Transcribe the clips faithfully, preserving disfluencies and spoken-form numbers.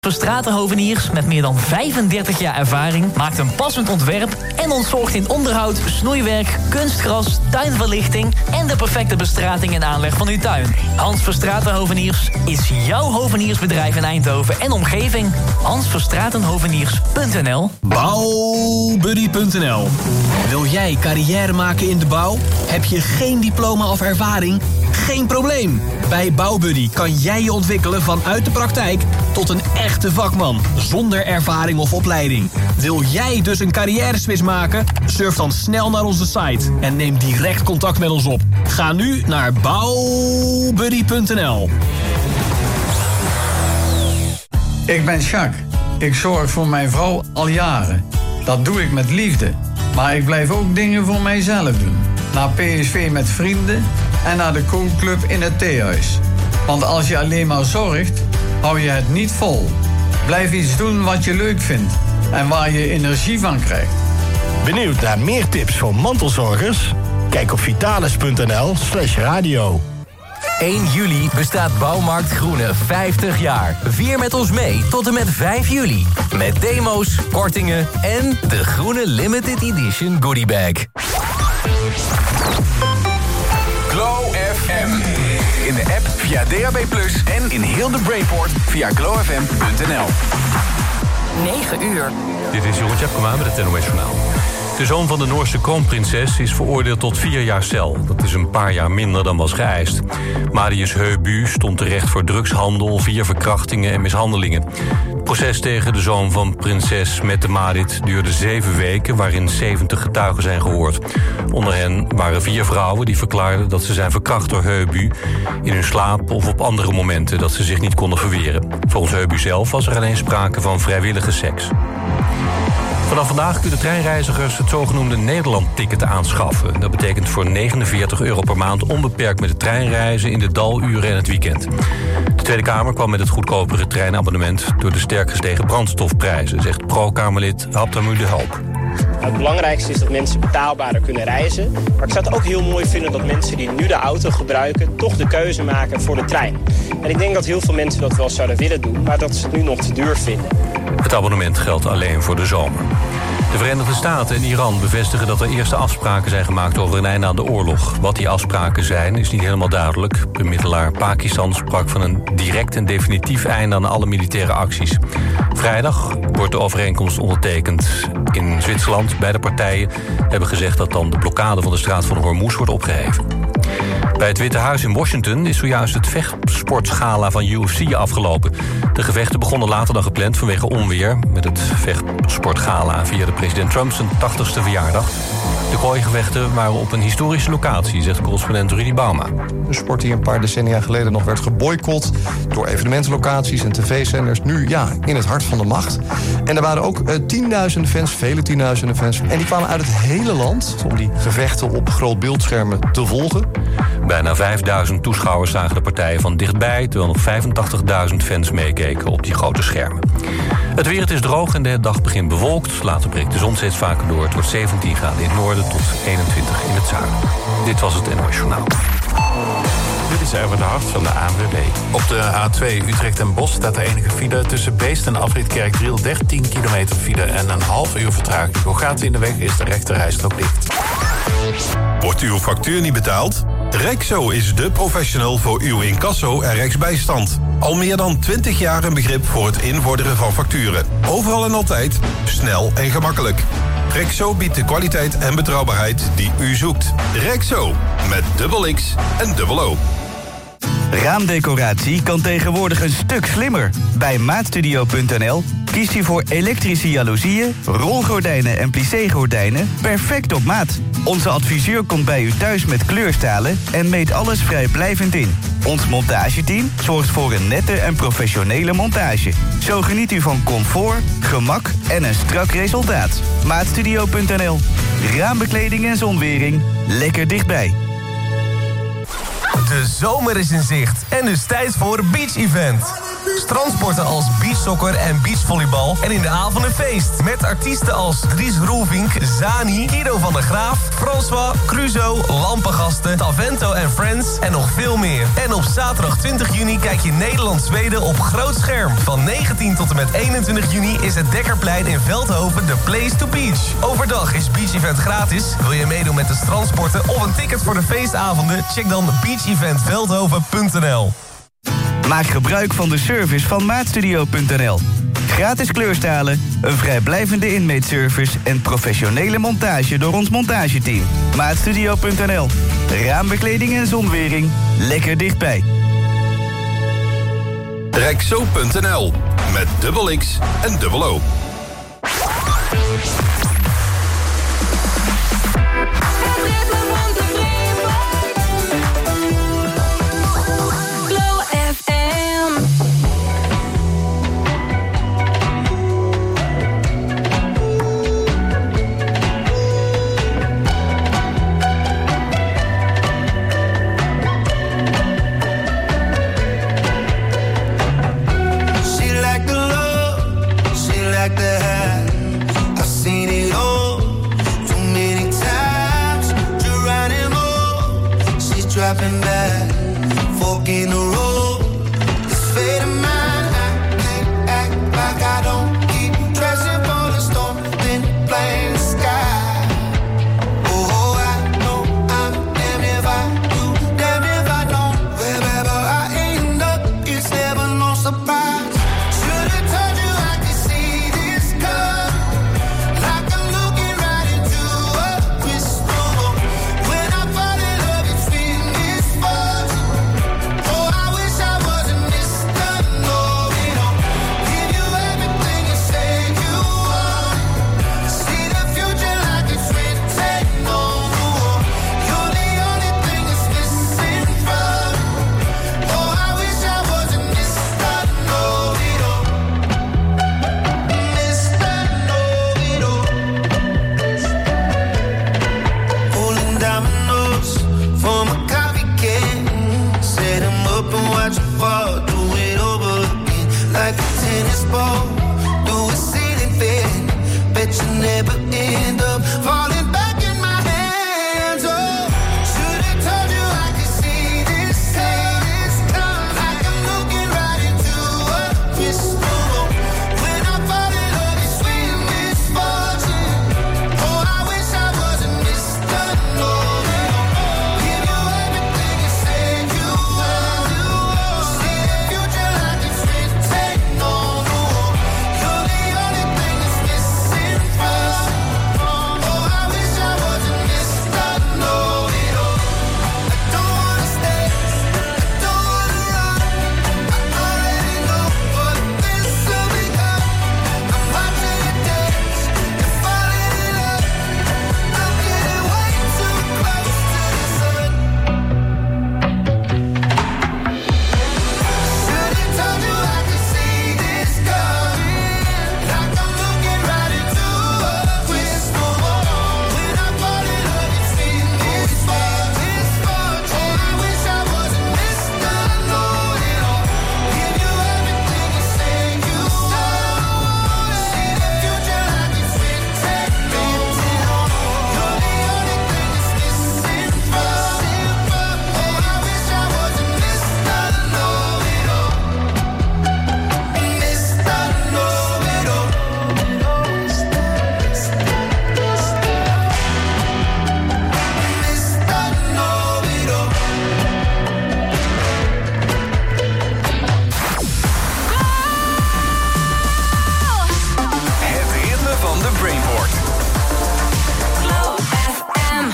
Verstraeten Hoveniers met meer dan vijfendertig jaar ervaring maakt een passend ontwerp en ontzorgt in onderhoud, snoeiwerk, kunstgras, tuinverlichting en de perfecte bestrating en aanleg van uw tuin. Hans Verstraeten Hoveniers is jouw hoveniersbedrijf in Eindhoven en omgeving. hans verstraeten hoveniers punt n l. Bouwbuddy punt n l. Wil jij carrière maken in de bouw? Heb je geen diploma of ervaring? Geen probleem. Bij Bouwbuddy kan jij je ontwikkelen vanuit de praktijk tot een echte vakman, zonder ervaring of opleiding. Wil jij dus een carrière-switch maken? Surf dan snel naar onze site en neem direct contact met ons op. Ga nu naar bouwbuddy punt n l. Ik ben Jacques. Ik zorg voor mijn vrouw al jaren. Dat doe ik met liefde. Maar ik blijf ook dingen voor mijzelf doen. Naar P S V met vrienden en naar de koelclub in het theehuis. Want als je alleen maar zorgt, hou je het niet vol. Blijf iets doen wat je leuk vindt en waar je energie van krijgt. Benieuwd naar meer tips voor mantelzorgers? Kijk op vitalis punt n l slash radio. één juli bestaat Bouwmarkt Groene vijftig jaar. Vier met ons mee tot en met vijf juli. Met demo's, kortingen en de groene limited edition goodiebag. Glow F M. In de app via D A B plus, en in heel de Brainport via glow f m punt n l. negen uur. Dit is Jeroen Tjepkema met het N O S Journaal. De zoon van de Noorse kroonprinses is veroordeeld tot vier jaar cel. Dat is een paar jaar minder dan was geëist. Marius Heubu stond terecht voor drugshandel, vier verkrachtingen en mishandelingen. Het proces tegen de zoon van prinses Mette Marit duurde zeven weken... waarin zeventig getuigen zijn gehoord. Onder hen waren vier vrouwen die verklaarden dat ze zijn verkracht door Heubu... in hun slaap of op andere momenten dat ze zich niet konden verweren. Volgens Heubu zelf was er alleen sprake van vrijwillige seks. Vanaf vandaag kunnen treinreizigers het zogenoemde Nederland-ticket aanschaffen. Dat betekent voor negenenveertig euro per maand onbeperkt met de trein reizen in de daluren en het weekend. De Tweede Kamer kwam met het goedkopere treinabonnement door de sterk gestegen brandstofprijzen, zegt pro-Kamerlid Abdelmoe de Hoop. Het belangrijkste is dat mensen betaalbaarder kunnen reizen. Maar ik zou het ook heel mooi vinden dat mensen die nu de auto gebruiken toch de keuze maken voor de trein. En ik denk dat heel veel mensen dat wel zouden willen doen, maar dat ze het nu nog te duur vinden. Het abonnement geldt alleen voor de zomer. De Verenigde Staten en Iran bevestigen dat er eerste afspraken zijn gemaakt over een einde aan de oorlog. Wat die afspraken zijn, is niet helemaal duidelijk. Bemiddelaar Pakistan sprak van een direct en definitief einde aan alle militaire acties. Vrijdag wordt de overeenkomst ondertekend in Zwitserland. Beide partijen hebben gezegd dat dan de blokkade van de straat van Hormuz wordt opgeheven. Bij het Witte Huis in Washington is zojuist het vechtsportgala van U F C afgelopen. De gevechten begonnen later dan gepland vanwege onweer. Met het vechtsportgala vierde president Trump zijn tachtigste verjaardag. De kooigevechten waren op een historische locatie, zegt correspondent Rudy Bauma. Een sport die een paar decennia geleden nog werd geboycott door evenementenlocaties en tv-zenders. Nu ja, in het hart van de macht. En er waren ook uh, tienduizenden fans, vele tienduizenden fans. En die kwamen uit het hele land om die gevechten op groot beeldschermen te volgen. Bijna vijfduizend toeschouwers zagen de partijen van dichtbij, terwijl nog vijfentachtigduizend fans meekeken op die grote schermen. Het weer, het is droog en de dag begint bewolkt. Later breekt de zon steeds vaker door. Het wordt zeventien graden in het noorden tot eenentwintig in het zuiden. Dit was het N O S Journaal. Dit is Erwin de Hart van de A N W B. Op de A twee Utrecht en Bosch staat de enige file tussen Beest en afrit Kerkdriel. dertien kilometer file en een half uur vertraging. Door gaten in de weg is de rechterrijstrook dicht. Wordt uw factuur niet betaald? Rexo is de professional voor uw incasso en rechtsbijstand. Al meer dan twintig jaar een begrip voor het invorderen van facturen. Overal en altijd, snel en gemakkelijk. Rexo biedt de kwaliteit en betrouwbaarheid die u zoekt. Rexo, met dubbel X en dubbel O. Raamdecoratie kan tegenwoordig een stuk slimmer. Bij maatstudio punt n l kiest u voor elektrische jaloezieën, rolgordijnen en plissé-gordijnen perfect op maat. Onze adviseur komt bij u thuis met kleurstalen en meet alles vrijblijvend in. Ons montageteam zorgt voor een nette en professionele montage. Zo geniet u van comfort, gemak en een strak resultaat. maatstudio punt n l. Raambekleding en zonwering, lekker dichtbij. De zomer is in zicht en dus tijd voor een beach-event. Strandsporten als beachsoccer en beachvolleybal en in de avond een feest. Met artiesten als Dries Roelvink, Zani, Guido van der Graaf, François, Cruzo, Lampengasten, Tavento en Friends en nog veel meer. En op zaterdag twintig juni kijk je Nederland-Zweden op groot scherm. Van negentien tot en met eenentwintig juni is het Dekkerplein in Veldhoven de place to beach. Overdag is Beach Event gratis. Wil je meedoen met de strandsporten of een ticket voor de feestavonden? Check dan beach event veldhoven punt n l. Maak gebruik van de service van maatstudio punt n l. Gratis kleurstalen, een vrijblijvende inmeetservice en professionele montage door ons montageteam. maatstudio punt n l. Raambekleding en zonwering, lekker dichtbij. Rexo punt n l met dubbel X en dubbel O. Dropping back, fork in the road. This fate of mine, I can't act like I don't keep dressing for the storm, then playing the sky. Oh, I know I'm damned if I do, damned if I don't. Wherever I end up, it's never no surprise. Should've told you I could see this come, like I'm looking right into a crystal ball. When I fall in love, it's real. Oh, I wish I wasn't Mister Know-It-All. Give you everything you say you want. See the future like it's written on the wall. You're the only thing that's missing from. Oh, I wish I wasn't Mister Know-It-All. Mister Know-It-All. Pulling dominoes from a coffee can. Set 'em up and watch 'em fall. Do it over again like a tennis ball. Do a ceiling fan. Bet you never end up falling back in my hands. Oh, should've told you I could see this come. Like I'm looking right into a crystal ball. When I fall in love, it's sweet misfortune. Oh, I wish I wasn't Mister Know-It-All. Give you everything you say you want. See the future like it's written on the wall. You're the only thing that's missing from. Oh, I wish I wasn't Mister Know-It-All. I don't wanna stay, I don't wanna run. I already know what this will become. I'm watching you dance and falling in love. I'm getting way too close to the sun. Should've told you I could see this coming. Like I'm looking right into a crystal ball. When I fall in love, it's real misfortune. Oh, I wish I wasn't Mister Know-It-All. Give you everything you say you want. See the future like it's written on the wall. You're the only thing that's missing from. Oh, I wish I wasn't Mister Know-It-All. Mister Know-It-All. Mister Know-It-All. Het ritme van de Brainport. Glow F M.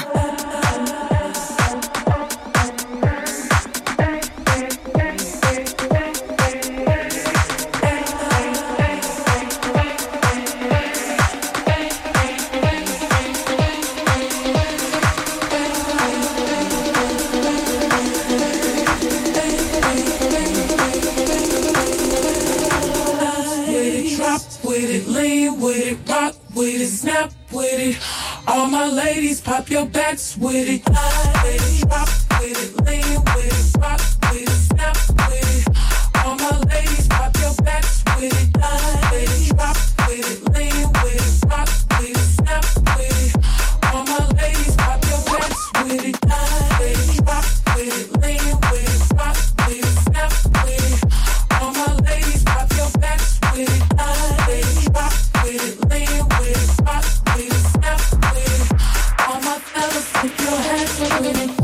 With it, drop with it, lean with it, rock with it, snap with it. All my ladies, pop your backs with it. With it, drop with it, lean with it, rock with it, snap with it. All my ladies, pop your backs with it, line with it, drop with it, lean with it, rock with it, snap with it. All my ladies, pop your backs with it, line with it, drop with it, lean with it, rock with it, snap with it. All my ladies, pop your backs with it, line with it, drop with it, lean with it, rock with it, snap with it. All my fellas, put your hands with it.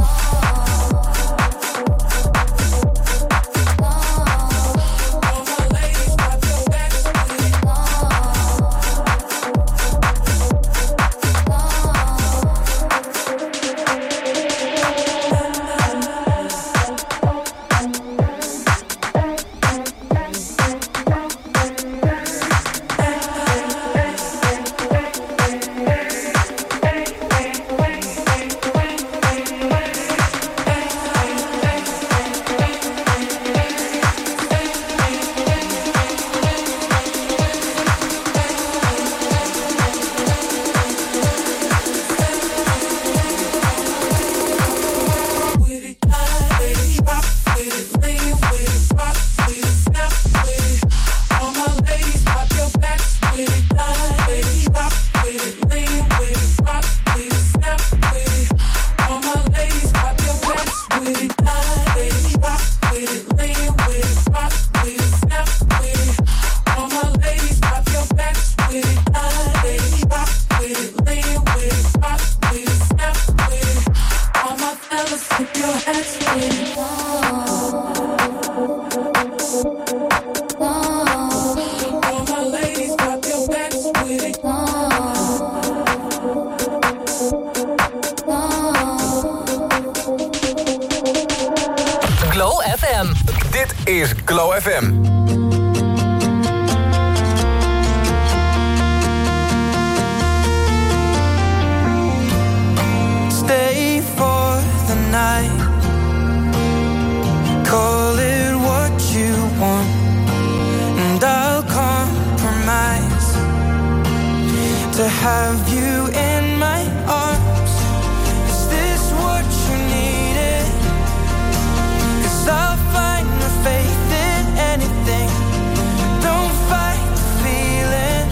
Glow F M. Dit is Glow F M. Stay for the night. Call it what you want, and I'll compromise to have you in my arms. Is this what you needed? 'Cause I'll find my faith in anything. Don't fight the feeling.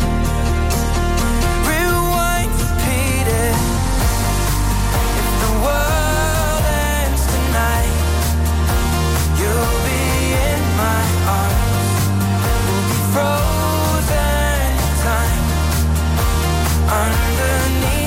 Rewind, repeat it. If the world ends tonight, you'll be in my arms. We'll be frozen in time underneath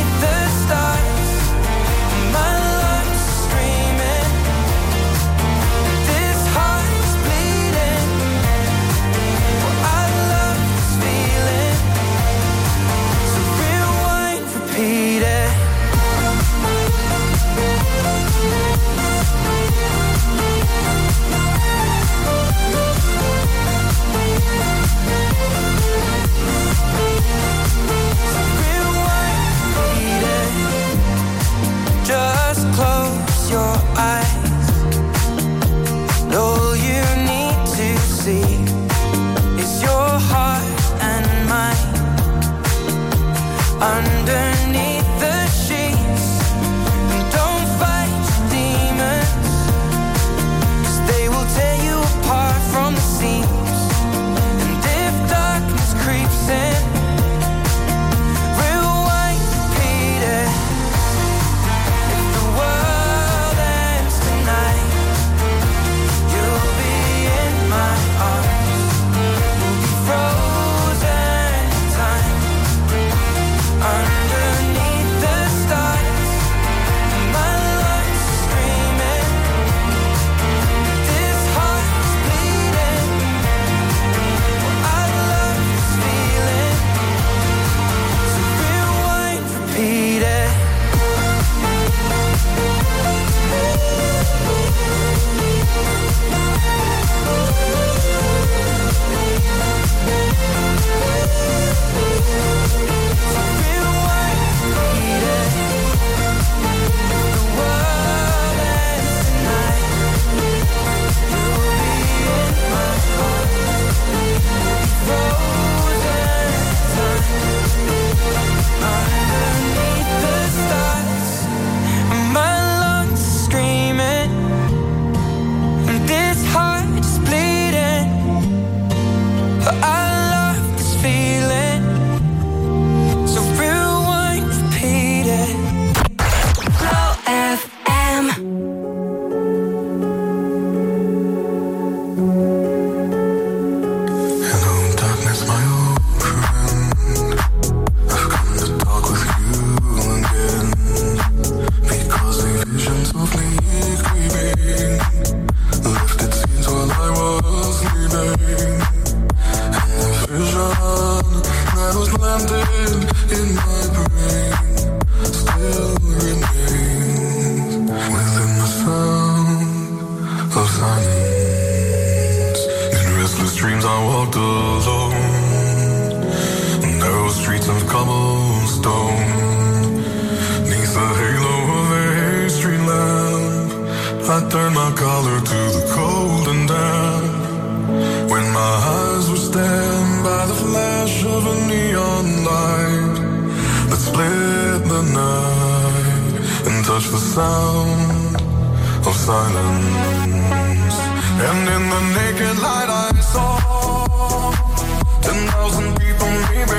in my brain still remains within the sound of silence. In restless dreams I walked alone, narrow streets of cobblestone, neath the halo of a street lamp. I turned my collar to the cold and damp. When my eyes were stabbed by the flash of a neon light that split the night and touched the sound of silence. And in the naked light I saw ten thousand people, maybe.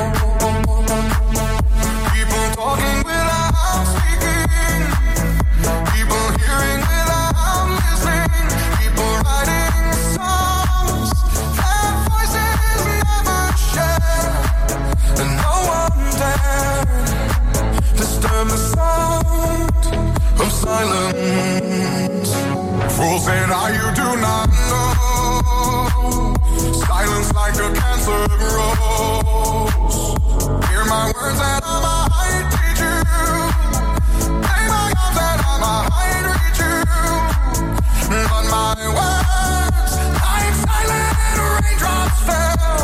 People talking without speaking, people hearing without listening, people writing songs that voices never share, and no one dared disturb the sound of silence. Fools say now you do not know, silence like a cancer grows. Hear my words that I might teach you, lay my arms that I might reach you, but my words like silent raindrops fell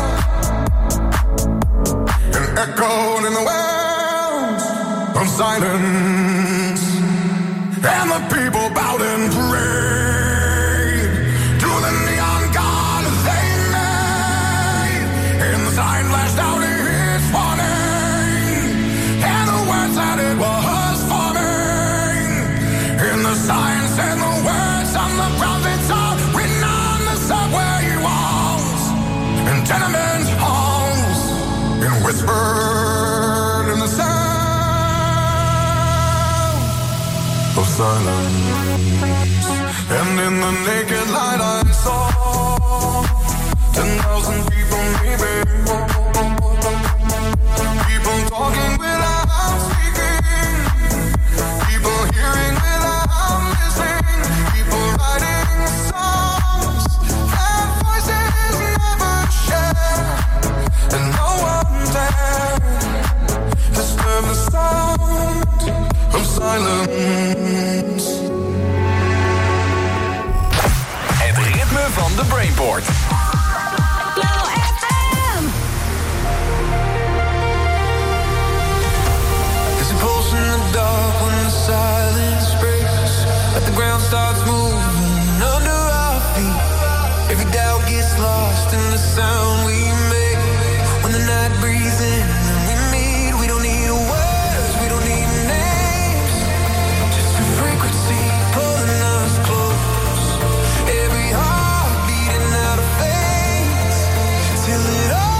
and echoed in the wells of silence. And the people bowed and prayed to the neon god they made, and the sign flashed out its warning, and the words that it was forming, and the sign said the words on the prophets are written on the subway walls and tenement halls, and whispered in the sound of silence. And in the naked light I saw ten thousand people, maybe. People talking without speaking, people hearing without listening, people writing songs that voices never share, and no one dared disturb the sound of silence. Het ritme van de Brainport. There's a pulse in the dark when the silence breaks, like the ground starts moving under our feet. Every doubt gets lost in the sound we make when the night breathes in and we meet. We don't need words, we don't need names, just a frequency pulling us close. Every heart beating out of phase till it all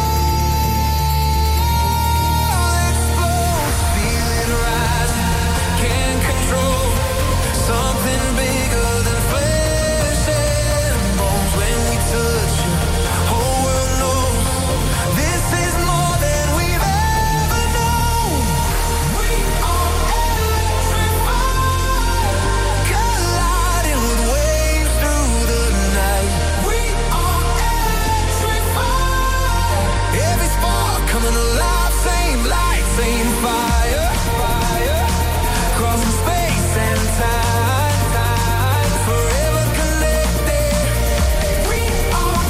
explodes. Feel it rising, can't control something bigger than flesh and bones. When we touch it, whole world knows this is more than we've ever known. We are electrified, colliding with waves through the night. We are electrified, every spark coming alive, same light, same fire, fire, crossing space and time, time, forever connected. We are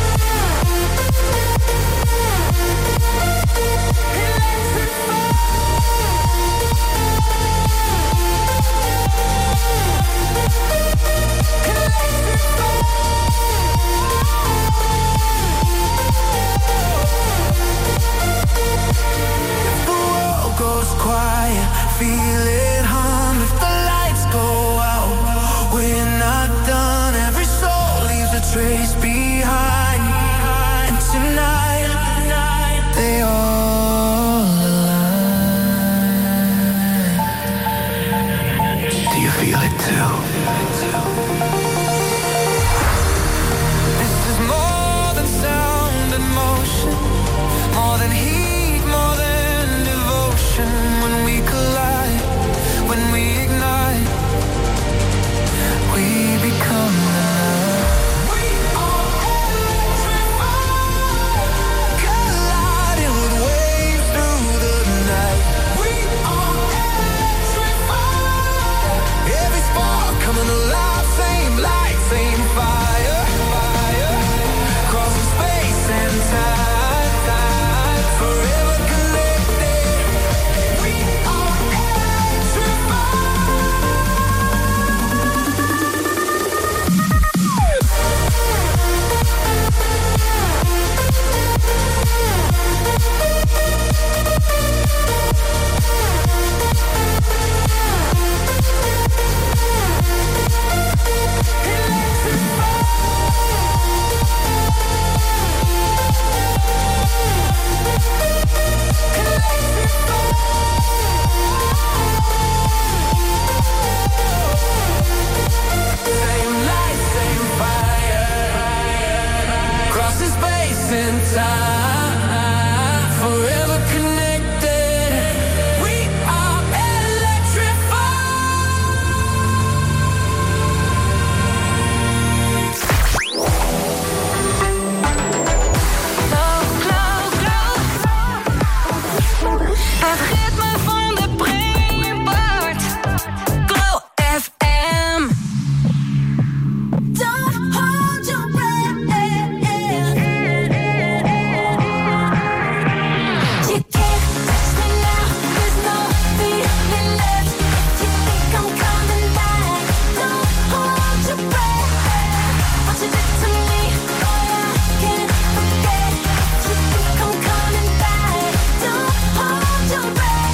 electrified. Forever connected. We are electrified. Glow, glow, glow. Het ritme van de Brainport. Glow F M. Don't hold your breath. You can't touch me now. There's no feeling left. You think I'm coming back. Don't hold your breath. What you did to me, boy, I can't forget. You think I'm coming back. Don't hold your breath.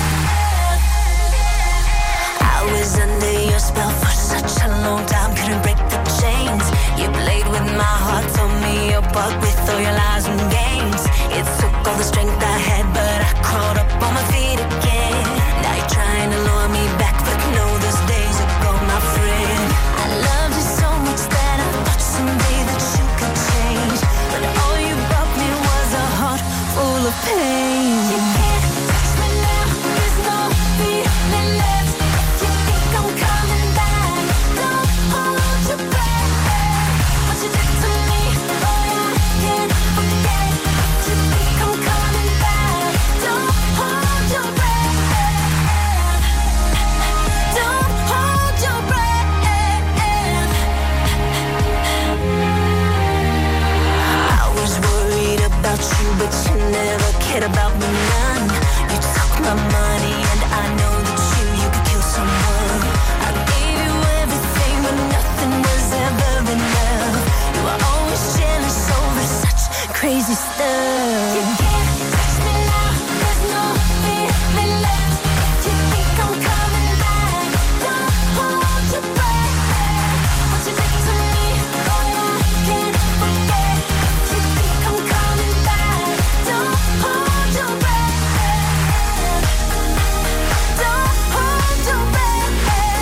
I was under your spell for such a long time, couldn't break the chains. You played with my heart, tore me apart with all your lies and games. It took all the strength I had, but I crawled up on my feet again. Now you're trying to lure me back, but no, those days are gone, my friend. I loved you so much that I thought someday that you could change, but all you brought me was a heart full of pain. You can't touch me now, there's no feeling left. You think I'm coming back, don't hold your breath. What you did to me, boy, I can't forget. You think I'm coming back, don't hold your breath. Don't hold your breath. I was worried about you, but you never cared about me none. You took my money and I know that you, you could kill someone. I gave you everything, but nothing was ever enough. You were always jealous over such crazy stuff. You can't touch me now, there's no feeling left. You think I'm coming back, don't hold your breath. What you did to me, boy, I can't forget. You think I'm coming back, don't hold your breath. Don't hold your breath.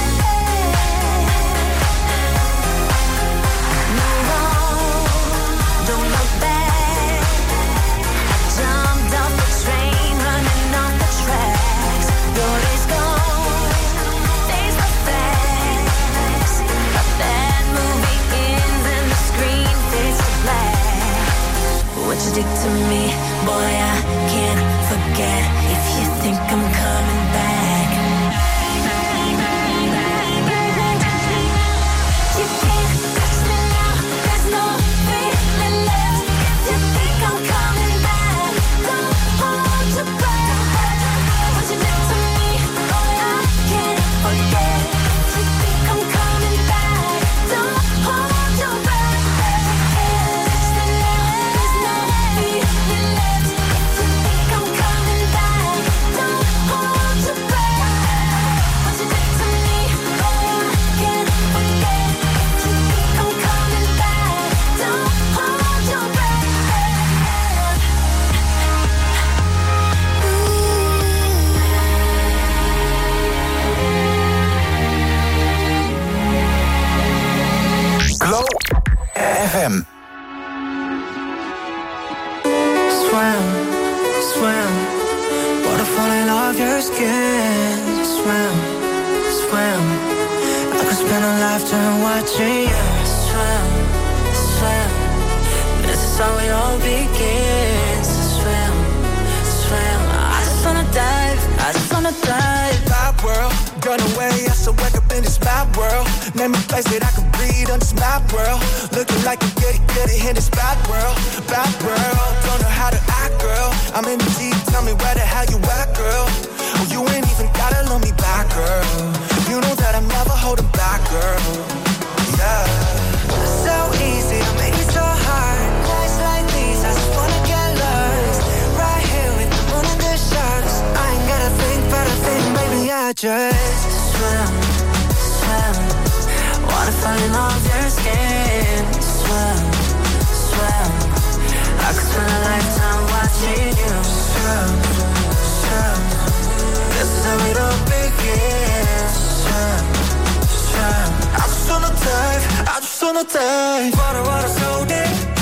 Move on, don't look back. Jumped off the train, running on the tracks. Your day's gone, days go fast. A bad movie ends and the screen fades to black. What you did to me, boy, I can't forget. If you think I'm coming back, you can't touch me now, there's no feeling left. You think I'm coming back, don't hold your breath. What you did to me, boy, I can't forget. You think I'm coming back, don't hold your breath. Touch me now, there's no feeling left. You think I'm coming back, don't hold your breath. What you did to me, boy, I can't forget. You think I'm coming back, don't hold your breath. Glow F M. Swim, swim, waterfall in all of your skin. Swim, swim, I could spend a lifetime watching you swim, swim. This is how it all begins. Swim, swim, I just wanna dive, I just wanna dive. My world, run away, I so wake up in this my world. Name a place that I can breathe on this my world. Looking like you get it, get it in this bad world, bad world. Don't know how to act, girl. I'm in the deep, tell me where the hell you at, girl. Oh, you ain't even gotta love me back, girl. You know that I'm never holding back, girl. Yeah. So easy, I make it so hard. Nights like these, I just wanna get lost. Right here with the moon and the stars. I ain't gotta think about a thing, baby, I just swim, swim. Waterfall in all of your skin. Swim, swim. I could spend a lifetime watching you swim, swim. This is how it all begins. Swim, swim. I just wanna dive, I just wanna dive. Water, water so deep, water so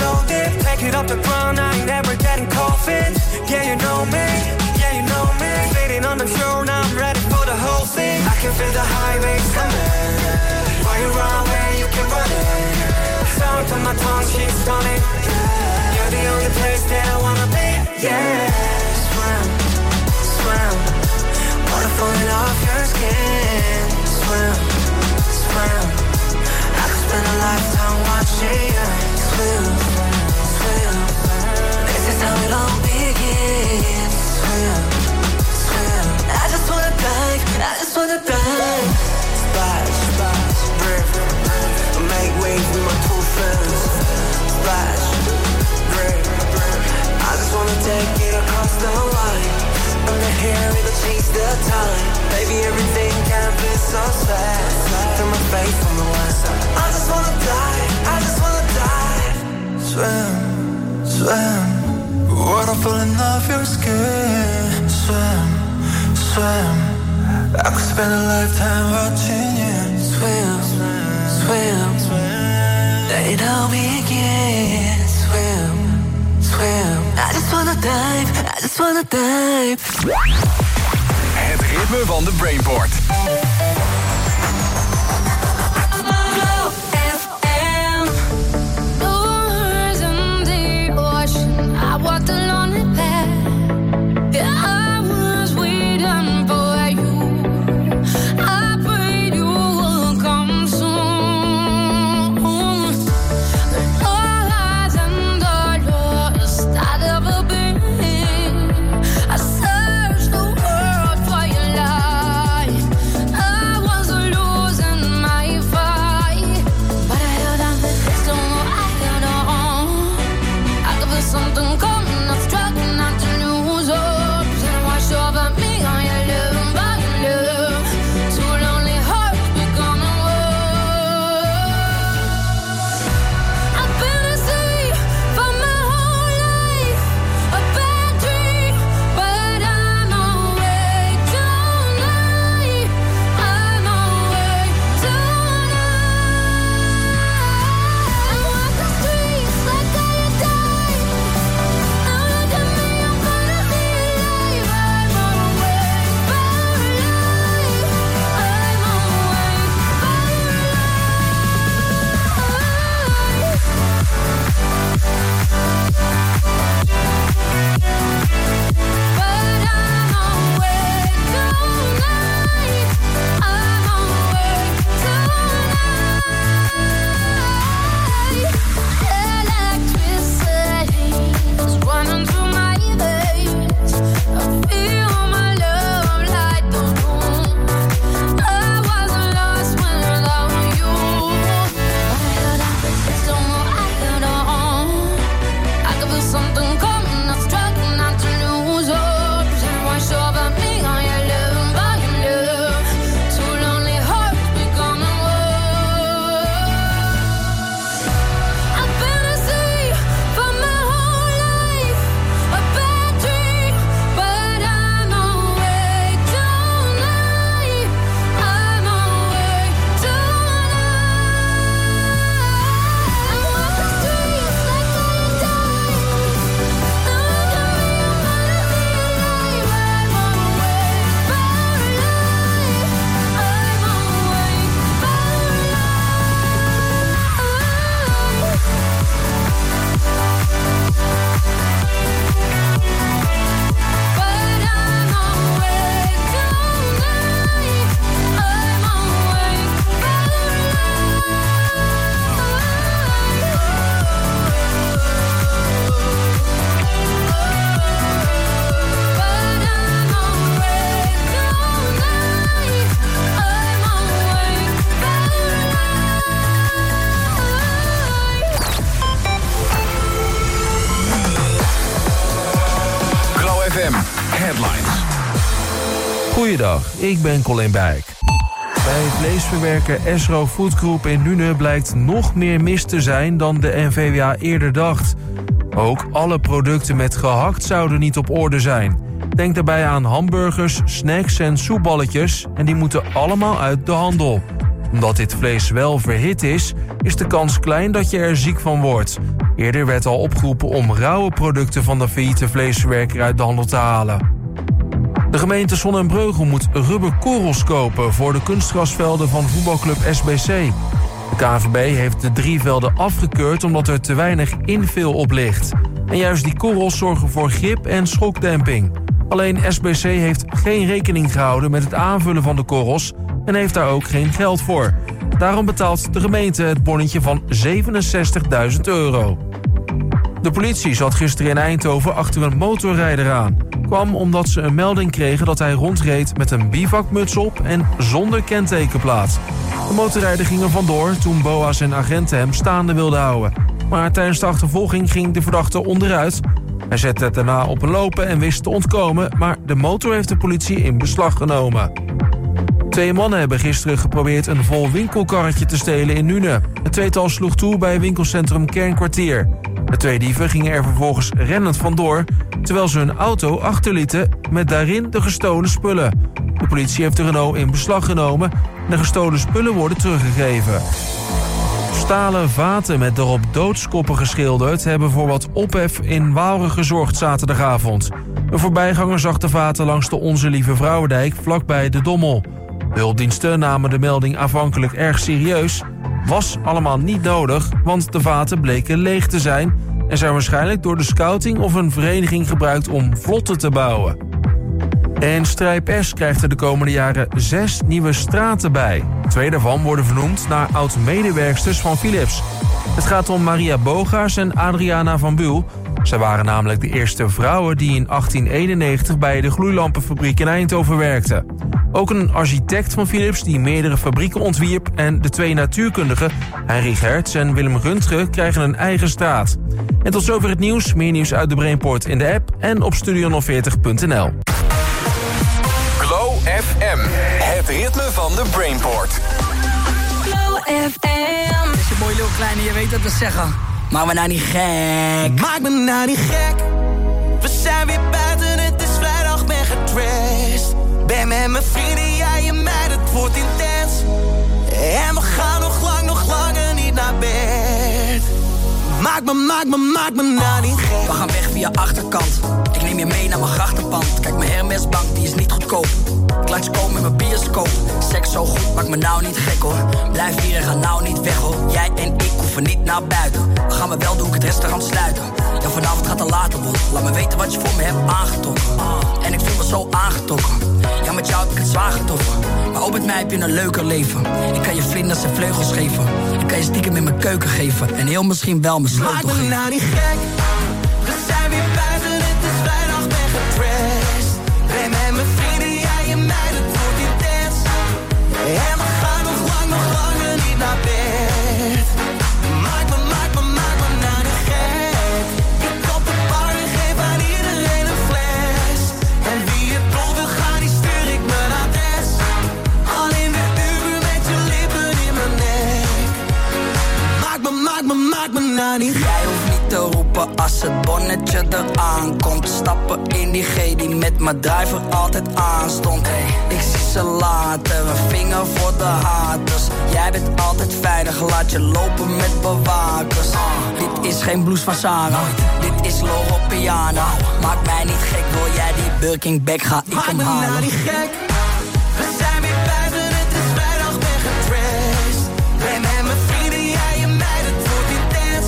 so deep, take it off the ground, I ain't never getting cold feet. Yeah, you know me, yeah, you know me. Sitting on the shore, now I'm ready for the whole thing. I can feel the highways coming. While you run away, you can run it. Sound on my tongue, she's stunning. You're the only place that I wanna be. Yeah, swim, swim. Water falling off your skin. Swim, swim. I could spend a lifetime watching you swim, swim. This is how it all begins. Swim, swim. I just wanna dive, I just wanna dive. Splash, splash, rip, make waves with my two friends. Splash, rip, I just wanna take it across the line. I'm the hair, it'll change the time. Baby, everything can be so sad. Turn my face from the west. I just wanna die, I just wanna die. Swim, swim. Water falling off your skin. Swim, swim. I could spend a lifetime watching you swim, swim, swim. Let it all begin. Swim, swim. I just wanna dive, I just wanna dive. Het ritme van de Brainport. Goeiedag, ik ben Colin Bijk. Bij vleesverwerker Esro Food Group in Nuenen blijkt nog meer mis te zijn dan de N V W A eerder dacht. Ook alle producten met gehakt zouden niet op orde zijn. Denk daarbij aan hamburgers, snacks en soepballetjes en die moeten allemaal uit de handel. Omdat dit vlees wel verhit is, is de kans klein dat je er ziek van wordt. Eerder werd al opgeroepen om rauwe producten van de failliete vleesverwerker uit de handel te halen. De gemeente Zon en Breugel moet rubberkorrels kopen voor de kunstgrasvelden van voetbalclub S B C. De K N V B heeft de drie velden afgekeurd omdat er te weinig infill op ligt. En juist die korrels zorgen voor grip en schokdemping. Alleen S B C heeft geen rekening gehouden met het aanvullen van de korrels en heeft daar ook geen geld voor. Daarom betaalt de gemeente het bonnetje van zevenenzestigduizend euro. De politie zat gisteren in Eindhoven achter een motorrijder aan. Kwam omdat ze een melding kregen dat hij rondreed met een bivakmuts op en zonder kentekenplaat. De motorrijder ging er vandoor toen B O A's en agenten hem staande wilden houden. Maar tijdens de achtervolging ging de verdachte onderuit. Hij zette het daarna op een lopen en wist te ontkomen, maar de motor heeft de politie in beslag genomen. Twee mannen hebben gisteren geprobeerd een vol winkelkarretje te stelen in Nuenen. Het tweetal sloeg toe bij winkelcentrum Kernkwartier. De twee dieven gingen er vervolgens rennend vandoor, terwijl ze hun auto achterlieten met daarin de gestolen spullen. De politie heeft de Renault in beslag genomen en de gestolen spullen worden teruggegeven. Stalen vaten met erop doodskoppen geschilderd hebben voor wat ophef in Waalre gezorgd zaterdagavond. Een voorbijganger zag de vaten langs de Onze Lieve Vrouwendijk vlakbij de Dommel. De hulpdiensten namen de melding aanvankelijk erg serieus. Was allemaal niet nodig, want de vaten bleken leeg te zijn en zijn waarschijnlijk door de scouting of een vereniging gebruikt om vlotten te bouwen. En Strijp S krijgt er de komende jaren zes nieuwe straten bij. Twee daarvan worden vernoemd naar oud-medewerksters van Philips. Het gaat om Maria Bogaars en Adriana van Buul. Zij waren namelijk de eerste vrouwen die in achttien eenennegentig bij de gloeilampenfabriek in Eindhoven werkten. Ook een architect van Philips die meerdere fabrieken ontwierp en de twee natuurkundigen, Heinrich Hertz en Willem Röntgen, krijgen een eigen straat. En tot zover het nieuws. Meer nieuws uit de Brainport in de app en op studio nul veertig punt n l. Glow F M, het ritme van de Brainport. Glow F M. Als je mooi lul klein en je weet wat we zeggen. Maak me nou niet gek. Maak me nou niet gek. We zijn weer buiten, het is vrijdag, ben getrashed. Ben met mijn vrienden, jij en mij, het wordt intens. En we gaan nog lang, nog langer niet naar bed. Maak me, maak me, maak me nou niet gek. We gaan weg via achterkant. Ik neem je mee naar mijn grachtenpand. Kijk, mijn Hermesbank, die is niet goedkoop. Kluits komen met mijn bioscoop. Seks zo goed, maak me nou niet gek hoor. Blijf hier en ga nou niet weg hoor. Jij en ik hoeven niet naar buiten. We gaan me wel doen, ik het restaurant sluiten. Ja, vanavond gaat het later worden. Laat me weten wat je voor me hebt aangetrokken. En ik voel me zo aangetrokken. Ja, met jou heb ik het zwaar getroffen. Maar ook met mij heb je een leuker leven. Ik kan je vlinders en vleugels geven. Ik kan je stiekem in mijn keuken geven. En heel misschien wel mijn sleutel geven. Maak me nou niet gek. We zijn weer buiten, het is vrijdag, ben getrashed. Ben met mijn vrienden, jij en mij, het wordt intens. En we gaan nog lang, nog langer niet naar bed. Maak me, maak me, maak me nou niet gek. Ik op de bar en geef aan iedereen een fles. En wie het wil wil gaan, die stuur ik mijn adres. Al in de Uber met je lippen in mijn nek. Maak me, maak me, maak me nou niet gek. Jij hoeft niet te roepen als het bonnetje eraan komt. Stappen in die G die met mijn driver altijd aanstond. Hey, ik zie ze later, een vinger voor de haters. Jij bent altijd veilig, laat je lopen met bewakers. uh, Dit is geen blues van Sarah, dit is Loro Piana. Maak mij niet gek, wil jij die Birkin bag, ga ik hem halen. Maak me nou niet gek. We zijn weer buiten, het is vrijdag, ben getrashed. Ben met mijn vrienden, jij en mij, het wordt intens.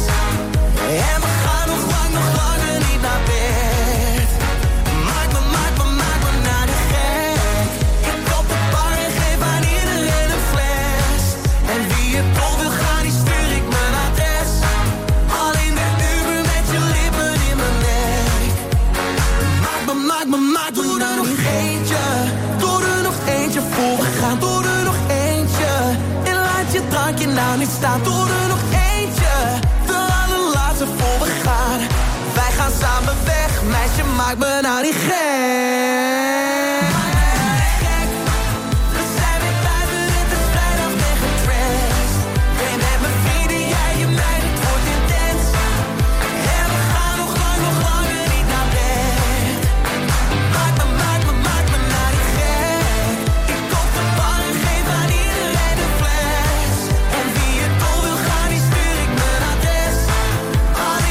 En we gaan nog lang, nog langer niet naar bed. Maak me, maak me, maak me nou niet gek. Ik op de bar en geef aan iedereen een fles. En wie het wil wil gaan, die stuur ik mijn adres. Al in de Uber met je lippen in mijn nek. Maak me, maak me, maak me nou nog eentje. Doe er nog eentje voor we gaan. Doe er nog eentje. En laat je drankje nou niet staan. Doe er nog eentje. De allerlaatste voor we gaan. Wij gaan samen weg. Meisje, maak me nou niet gek. We zijn weer buiten, het is vrijdag, ben getrashed. Ben met mijn vrienden, jij en mij, het wordt intens. En we gaan nog lang, nog langer niet naar bed. Maak me, maak me, maak me nou niet gek. Ik kom de bar en geef aan iedereen een fles. En wie het dol wil gaan, die stuur ik mijn adres. Al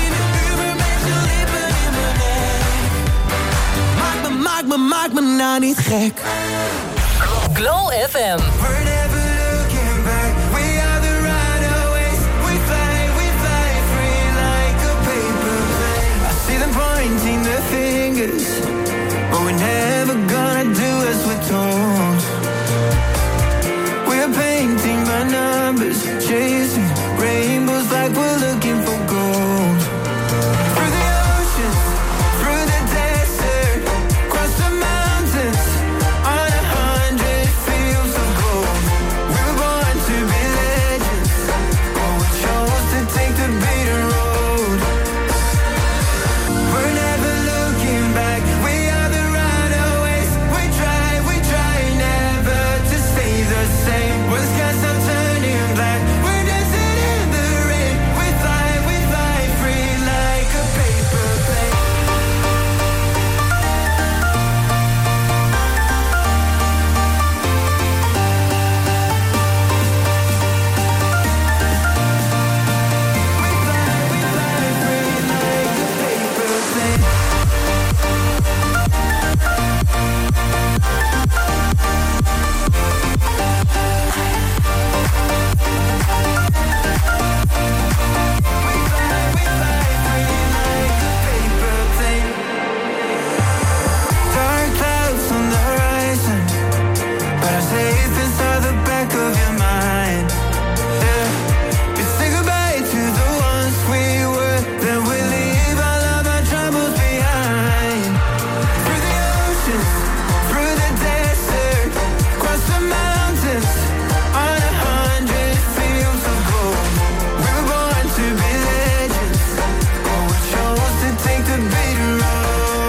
me, maak me nou niet gek. Glow F M. We're never looking back. We are the runaways. We fly, we fly free like a paper plane. I see them pointing their fingers, but we're never gonna do as we're told. We're painting by numbers, chasing rainbows like we're looking for gold. Through the oceans, through the desert, across the mountains, on a hundred fields of gold. We were born to be legends, but we chose to take the beaten road. We're never looking back. We are the runaways. We try, we try never to stay the same. When the skies start turning black, we're dancing in the rain. We fly, we fly free like a paper plane. Dark clouds on the horizon, but I'm safe inside the back of your mind. Yeah, we say goodbye to the ones we were, then we leave all of our troubles behind. Through the oceans, through the desert, across the mountains, on a hundred fields of gold. We were born to be legends, but we chose to take the beaten road.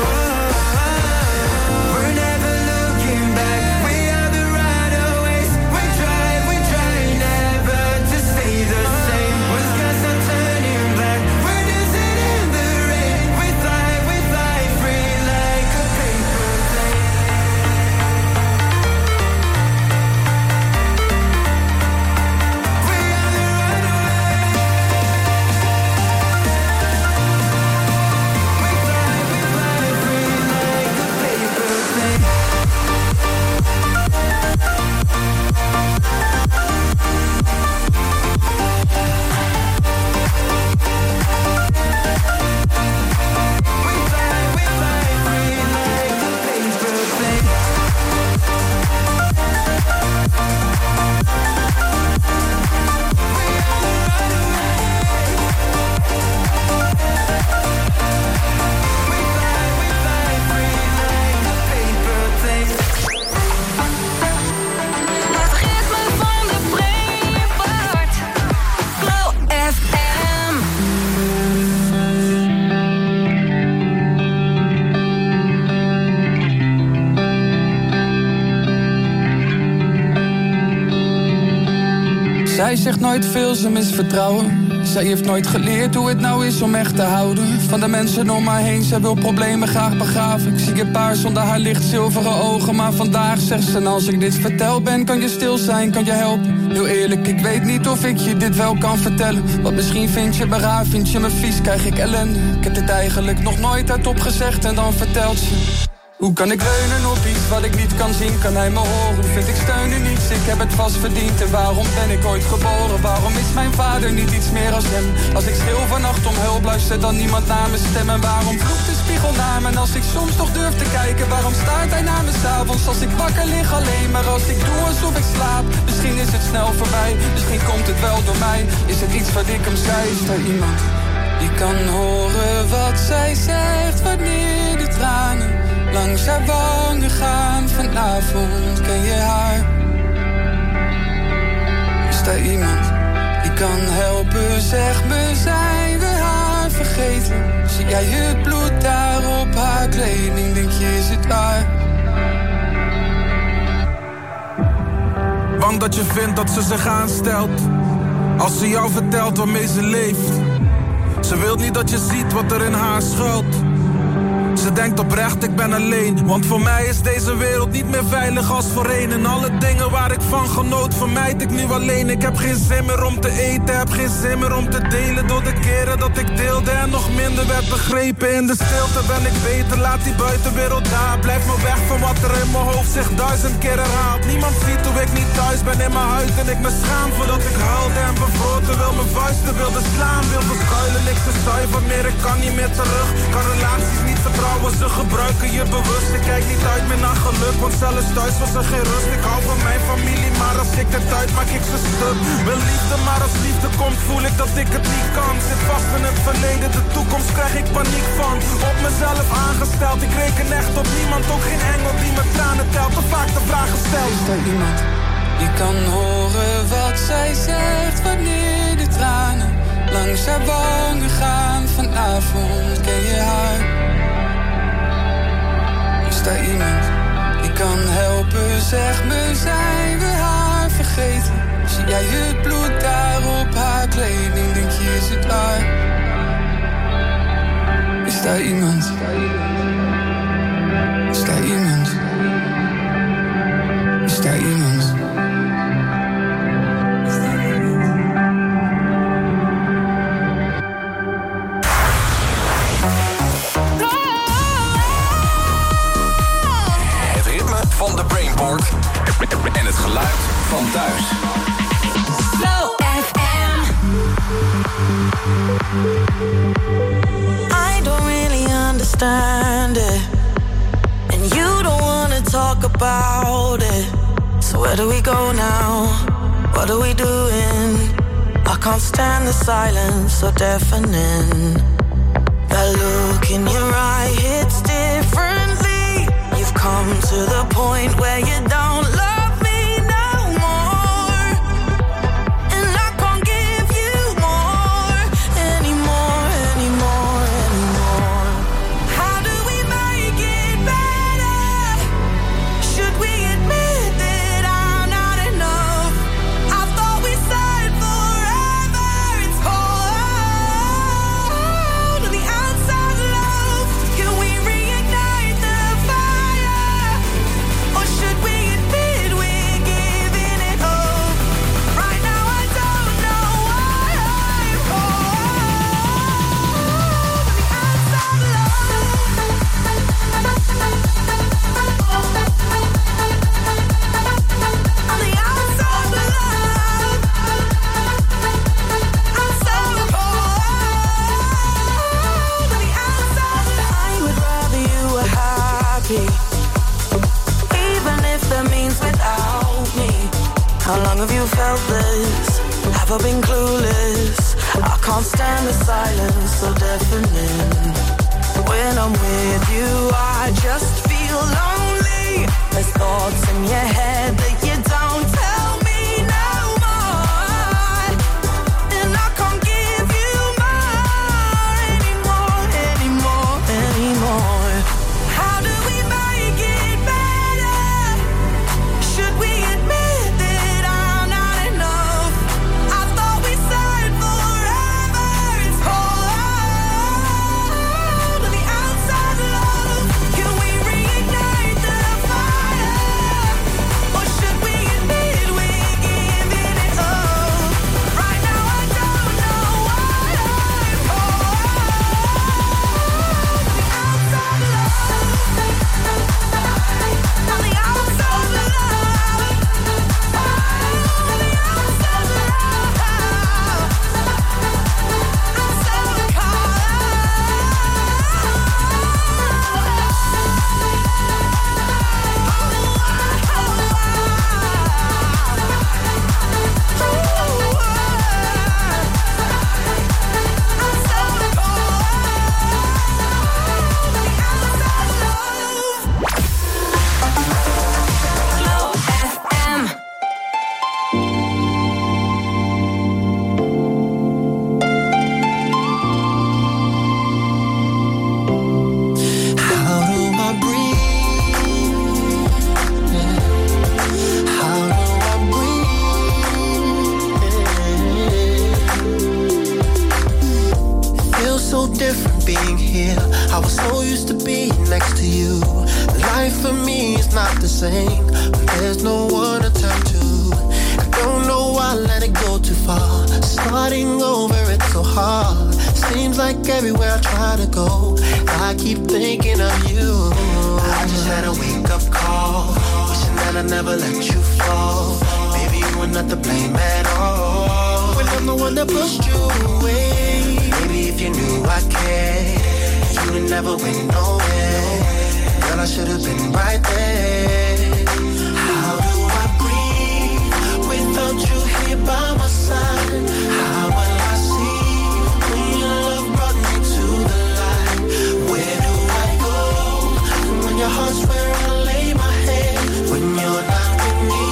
We're never looking back. We are the runaways. We try, we try never to stay the same. When the skies start turning black, we're dancing in the rain. We fly, we fly free like a paper plane. We are the Het ritme van de Brainport. Glow F M. Zij zegt nooit veel, ze mist vertrouwen. Zij heeft nooit geleerd hoe het nou is om echt te houden van de mensen om haar heen. Zij wil problemen graag begraven. Ik zie een paar zonder haar licht zilveren ogen. Maar vandaag zegt ze, en als ik dit vertel ben, kan je stil zijn, kan je helpen. Heel eerlijk, ik weet niet of ik je dit wel kan vertellen. Want misschien vind je me raar, vind je me vies, krijg ik ellende. Ik heb dit eigenlijk nog nooit hardop gezegd en dan vertelt ze. Hoe kan ik leunen op iets wat ik niet kan zien? Kan hij me horen? Hoe vind ik steun in niets? Ik heb het vast verdiend. En waarom ben ik ooit geboren? Waarom is mijn vader niet iets meer als hem? Als ik schreeuw vannacht om hulp, luistert dan niemand naar mijn stem. En waarom vloekt de spiegel naar me? En als ik soms toch durf te kijken, waarom staart hij naar me 's avonds? Als ik wakker lig alleen, maar als ik doe alsof ik slaap. Misschien is het snel voorbij, misschien komt het wel door mij. Is het iets wat ik hem zei? Is er iemand die kan horen wat zij zegt wanneer de tranen langs haar wangen gaan? Vanavond ken je haar. Is daar iemand die kan helpen? Zeg me, zijn we haar vergeten? Zie jij het bloed daar op haar kleding? Denk je, is het waar? Bang dat je vindt dat ze zich aanstelt als ze jou vertelt waarmee ze leeft. Ze wil niet dat je ziet wat er in haar schuilt. Ze denkt oprecht, ik ben alleen. Want voor mij is deze wereld niet meer veilig als voorheen. En alle dingen waar ik van genoot, vermijd ik nu alleen. Ik heb geen zin meer om te eten, heb geen zin meer om te delen. Door de keren dat ik deelde en nog minder werd begrepen. In de stilte ben ik beter, laat die buitenwereld daar. Blijf me weg van wat er in mijn hoofd zich duizend keer herhaalt. Niemand ziet hoe ik niet thuis ben in mijn huid. En ik me schaam voordat ik huilde en bevroten wil. Mijn vuisten wilde slaan, wil verschuilen. Ik verzuiver meer, ik kan niet meer terug. Kan relaties niet vertrouwen, ze gebruiken je bewust. Ik kijk niet uit meer naar geluk, want zelfs thuis was er geen rust. Ik hou van mijn familie, maar als ik het uit maak ik ze stuk. Wil liefde, maar als liefde komt voel ik dat ik het niet kan. Zit vast in het verleden, de toekomst krijg ik paniek van. Op mezelf aangesteld, ik reken echt op niemand. Ook geen engel die mijn tranen telt, te vaak de vraag gesteld. Is er iemand die kan horen wat zij zegt wanneer de tranen langs haar wangen gaan? Vanavond ken je haar. Is daar iemand die kan helpen, zeg me, zijn we haar vergeten? Zie jij het bloed daar op haar kleding, denk je is het waar? Is daar iemand? Is daar iemand? Is daar iemand? Het ritme van de Brainport en het geluid van thuis. Flow F M. I don't really understand it, and you don't wanna talk about it. So where do we go now? What are we doing? I can't stand the silence, so deafening. That look in your eye hits differently. You've come to the point where you don't love me no more, and I can't give you more, anymore, anymore, anymore. How do we make it better? Should we admit that I'm not enough? I thought we said forever. It's cold on the outside, love. Can we reignite the fire? Or should we admit we're giving it up? Right now I don't know why I'm cold on the outside, love. On the outside, love. I'm so cold on the outside, love. I would rather you were happy, even if that means without me. How long have you felt this? Have I been clueless? I can't stand the silence, so deafening. When I'm with you, I just feel lonely. There's thoughts in your head that you don't tell me no more, and I can't give you more, anymore, anymore, anymore. How do we make it better? Should we admit that I'm not enough? I thought we said forever. It's cold on the outside, love. next to you. Life for me is not the same when there's no one to turn to. I don't know why I let it go too far. Starting over, it's so hard. Seems like everywhere I try to go, I keep thinking of you. I just had a wake-up call, wishing that I never let you fall. Baby, you were not to blame at all, when I'm the one that pushed you away. Maybe if you knew I cared, you would never went nowhere. Girl, I should have been right there. How do I breathe without you here by my side? How will I see when your love brought me to the light? Where do I go when your heart's where I lay my head? When you're not with me,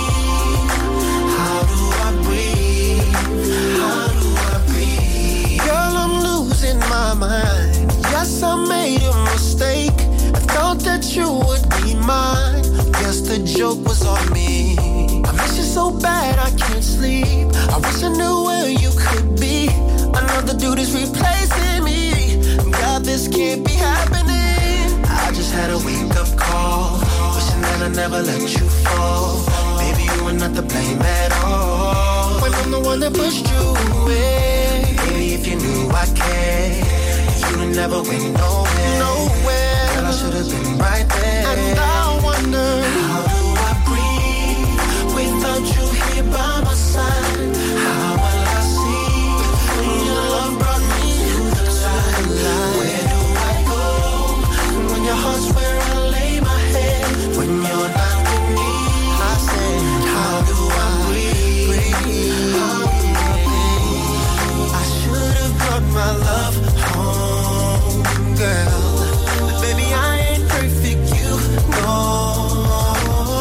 how do I breathe? How do I breathe? Girl, I'm losing my mind. Yes, I made a mistake. I thought that you would be mine. Guess the joke was on me. I miss you so bad I can't sleep. I wish I knew where you could be. Another dude is replacing me. God, this can't be happening. I just had a wake-up call, wishing that I never let you fall. Baby, you were not to blame at all, when I'm the one that pushed you away. Baby, if you knew I cared, you would never went nowhere. Nowhere. Girl, I should have been right there. And I wonder, how do I breathe without you here by my side? How will I see when your love brought me to the light? Where do I go when your heart's where I lay my head? When you're not with me, I said, how do I breathe? How do I breathe? I should have brought my love home, girl. Baby, I ain't perfect, you know.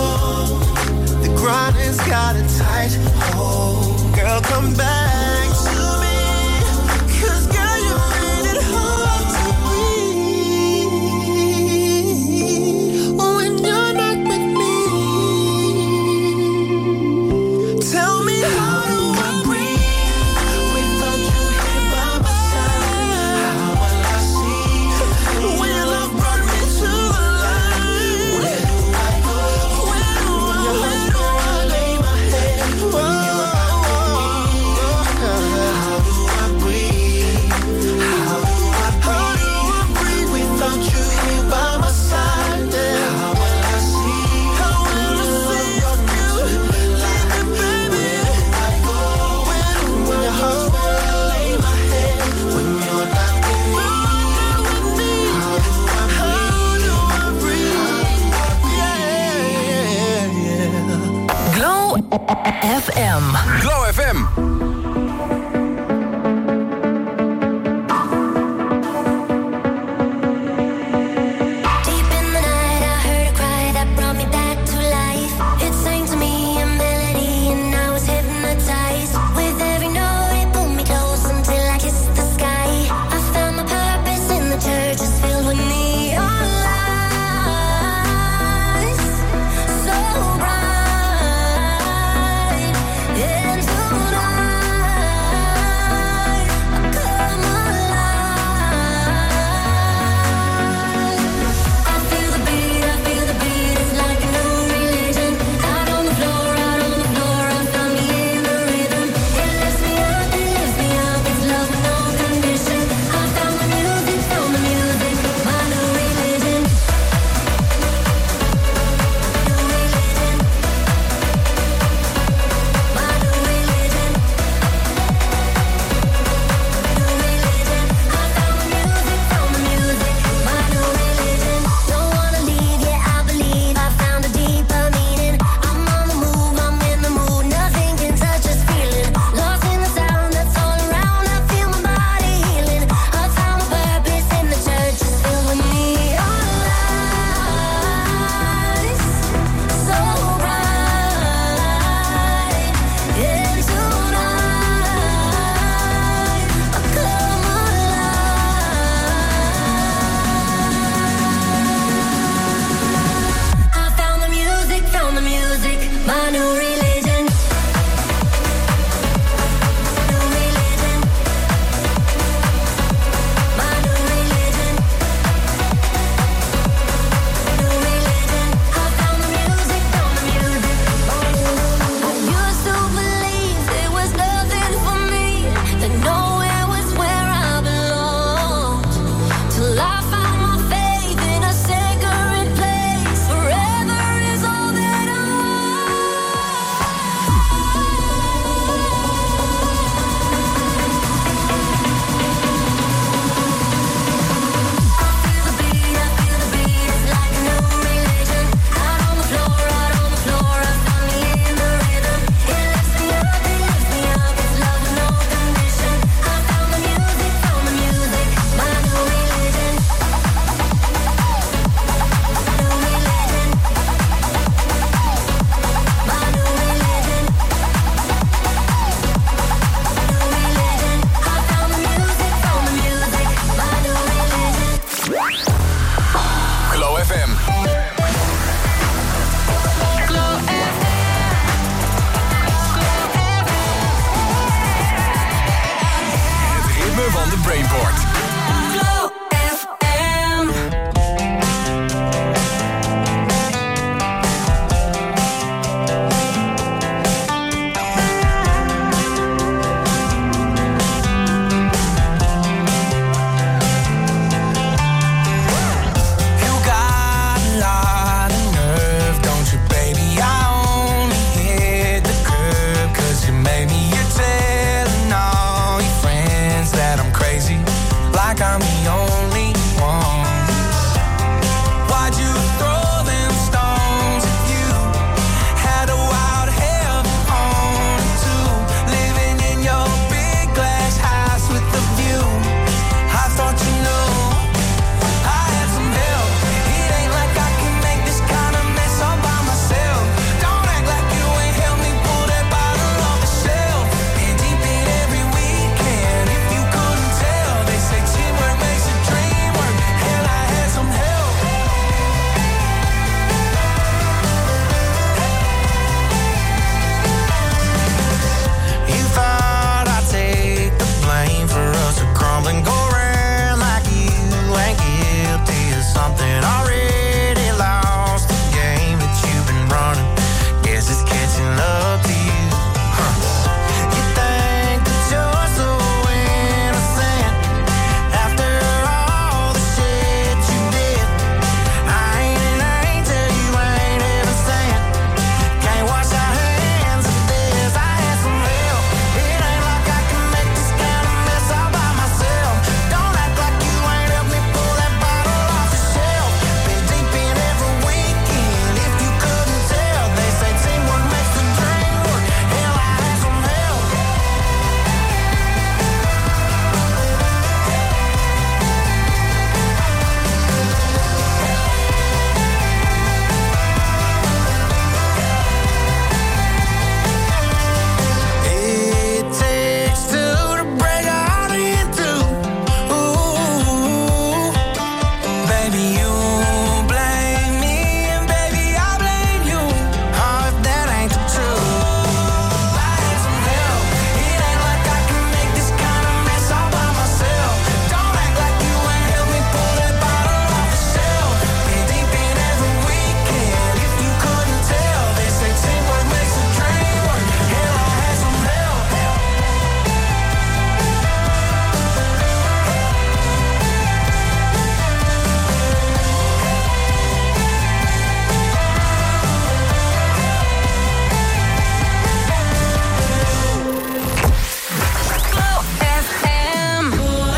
The grind has got it tight. Oh, girl, come back to me, 'cause girl, you made it hard to breathe when you're not with me. Tell me, how do I breathe without you here by my side? How will I see when your love brought me to the light? Where do I go? Where do I, where do I lay my head when you're not with me? How do I breathe? How do I breathe without you here by my side? How will I see? How will I see you? Baby, where do I go? Where do when your heart's where I lay my head when you're not with me? How do I breathe? Yeah, yeah. Glow F M. Glow F M. Deep in the night, I heard a cry that brought me back to life. It sang to me a melody, and I was hypnotized. With every note, it pulled me close until I kissed the sky. I found my purpose in the churches filled with neon lights, so bright. And tonight F M. Het ritme van de Brainport. Glow F M. Like I'm the only one. Why'd you throw them stones if you had a wild hell on too? Living in your big glass house with the view. I thought you knew I had some help. It ain't like I can make this kind of mess all by myself. Don't act like you ain't helped me pull that bottle off the shelf. Been deep in every weekend. If you couldn't tell, they say teamwork makes a dream work. Hell, I had some help. You thought I'd take the blame for us to crumble and go around like you ain't guilty of something already lost. The game that you've been running, guess it's catching up to you. Huh. You think that you're so innocent after all the shit you did. I ain't an angel, you ain't ever sent. Can't wash our hands of this. I had some help. It ain't like I can make this kind of mess all by myself. Don't act like you ain't helped me pull that bottle off the shelf. Been deep in every weekend. If you couldn't tell, they say teamwork makes the dream work. Hell, I had some help. It takes two to break a heart in two. Ooh, baby, you blame me, and baby, I blame you. Oh, if that ain't the truth. I had some help. It ain't like I can make this kind of mess all by myself. Don't act like you ain't helped me pull that bottle off the shelf. Been deep in every weekend. If you couldn't tell, they say teamwork makes a dream work. Hell, I had some help. Glow F M.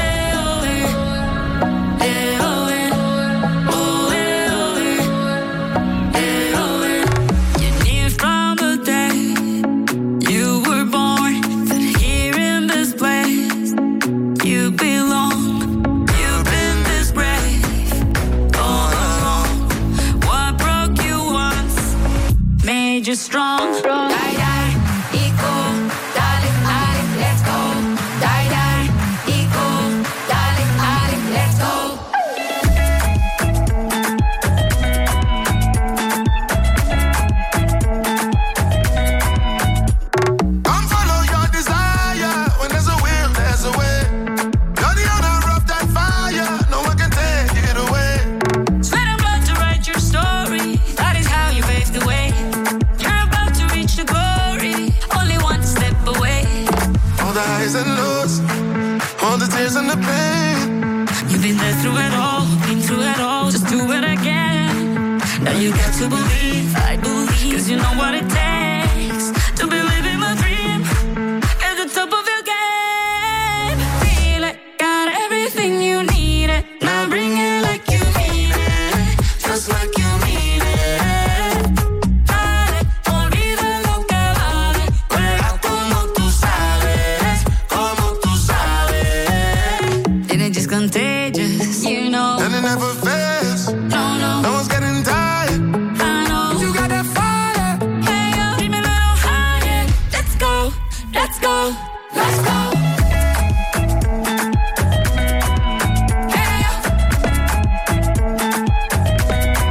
You knew from the day you were born that here in this place you belong. You've been this brave all along. What broke you once made you strong. Die, die, equal, darling, darling, let's go. Die, die, equal, darling, darling, let's go. Come follow your desire. When there's a will, there's a way. You're the owner of that fire. No one can take it away. Sweat and blood to write your story. That is how you paved the way. You're about to reach the glory. Only one step away. All the highs and lows, all the tears and the pain. You've been there through it all, been through it all. Just do it again. Now you got to believe, I believe. Cause you know what it takes to be living my dream. At the top of your game. Feel it, got everything you need it. Now bring it like you mean it. Just like you mean it. Dale, olvida lo que vale. Juega como tú sabes, como tú sabes. And it's just contagious, you know. And it never fails. No, no. No one's getting tired. I know. You got that fire. Hey, yo, keep me a little higher. Let's go, let's go, let's go. Hey, yo.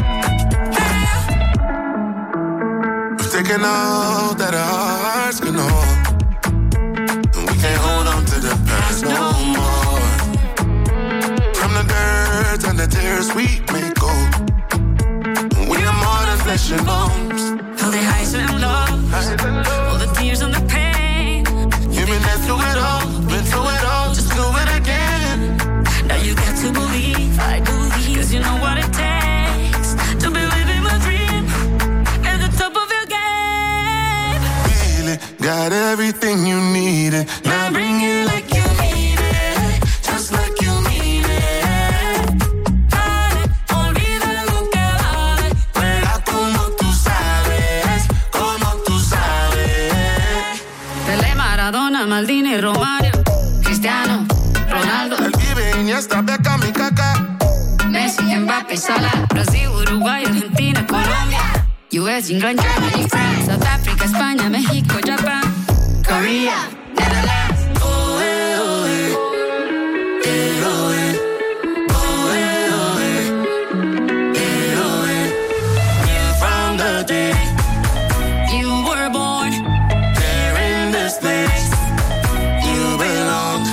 know that our hearts can hold. And we can't hold on to the past no more. From the dirt and the tears we may go. We are more than flesh and bones. All the highs and lows, all the tears and the pain. You've been there through it all, been through it all, just do it again. Now you got to believe, I believe, cause you know what it takes to be living my dream at the top of your game. Feel it, got everything you needed. Now bring it like you need it, just like you need it. Dale, olvida lo que vale. Juega como tú sabes, como tú sabes. Pelé, Maradona, Maldini, Romario, Cristiano, Ronaldo, Iniesta, Beckham y Kaká, Messi, Mbappé, Salah, Brasil, Uruguay, Argentina, Colombia, U S, England, Germany, France, South Africa, España, México, Japan, Korea, Netherlands. Oh, eh, oh, eh. Eh, oh, eh. Oh, eh, oh, eh. Eh, oh, eh. Yeah, from the day you were born, there in this place you belong.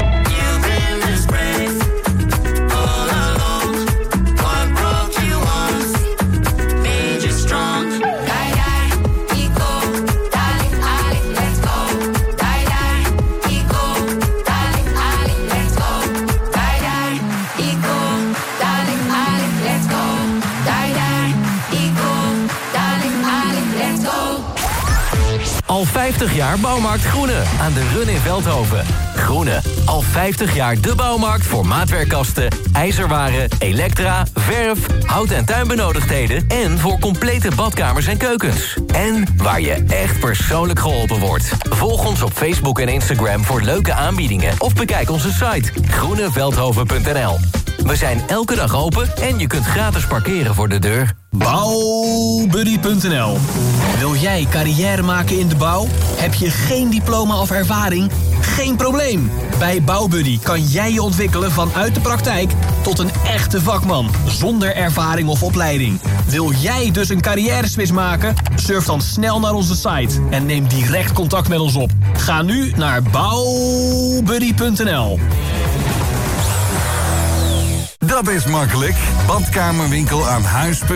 Al vijftig jaar Bouwmarkt Groene aan de Run in Veldhoven. Groene, al vijftig jaar de bouwmarkt voor maatwerkkasten, ijzerwaren, elektra, verf, hout- en tuinbenodigdheden en voor complete badkamers en keukens. En waar je echt persoonlijk geholpen wordt. Volg ons op Facebook en Instagram voor leuke aanbiedingen of bekijk onze site groene veldhoven punt n l. We zijn elke dag open en je kunt gratis parkeren voor de deur. Bouwbuddy punt n l. Wil jij carrière maken in de bouw? Heb je geen diploma of ervaring? Geen probleem. Bij Bouwbuddy kan jij je ontwikkelen vanuit de praktijk tot een echte vakman, zonder ervaring of opleiding. Wil jij dus een carrière-switch maken? Surf dan snel naar onze site en neem direct contact met ons op. Ga nu naar bouwbuddy punt n l. Dat is makkelijk. Badkamerwinkel aan huis punt n l.